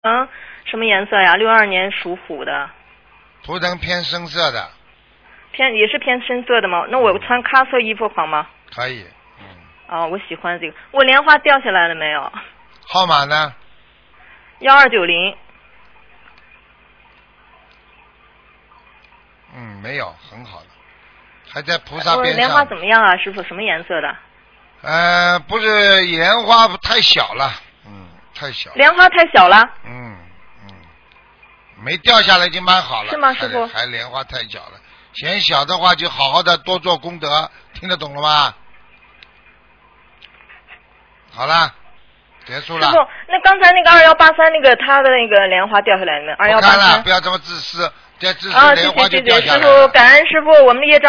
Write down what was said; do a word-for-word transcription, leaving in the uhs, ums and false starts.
嗯，什么颜色呀？六二年属虎的。 图腾偏深色的。 偏也是偏深色的吗？那我穿咖色衣服好吗？ 可以。嗯。 哦，我喜欢这个。我莲花掉下来了没有？ 号码呢？ 幺二九零。 嗯，没有，很好的，还在菩萨边上。 莲花怎么样啊，师傅？什么颜色的？ 呃，不是莲花太小了，嗯，太小。 莲花太小了。 嗯嗯，没掉下来已经蛮好了。 是吗，师傅？ 还莲花太小了，嫌小的话就好好的多做功德，听得懂了吗？好了，结束了。 师傅，那刚才那个二幺八三那个他的那个莲花掉下来了没？二幺八三。 不看了，不要这么自私。这只是莲花就掉下来了。 啊，谢谢谢谢师傅，感恩师傅，我们的业障。